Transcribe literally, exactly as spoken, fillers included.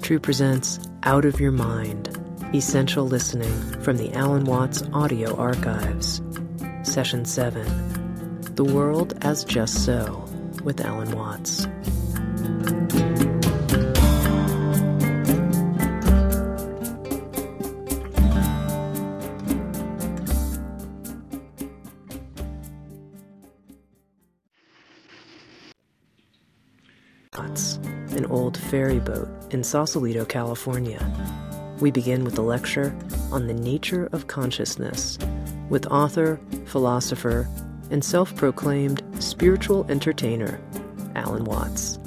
True presents Out of Your Mind, Essential Listening from the Alan Watts Audio Archives. Session seven, The World as Just So, with Alan Watts. An old ferry boat in Sausalito, California. We begin with a lecture on the nature of consciousness with author, philosopher, and self-proclaimed spiritual entertainer, Alan Watts.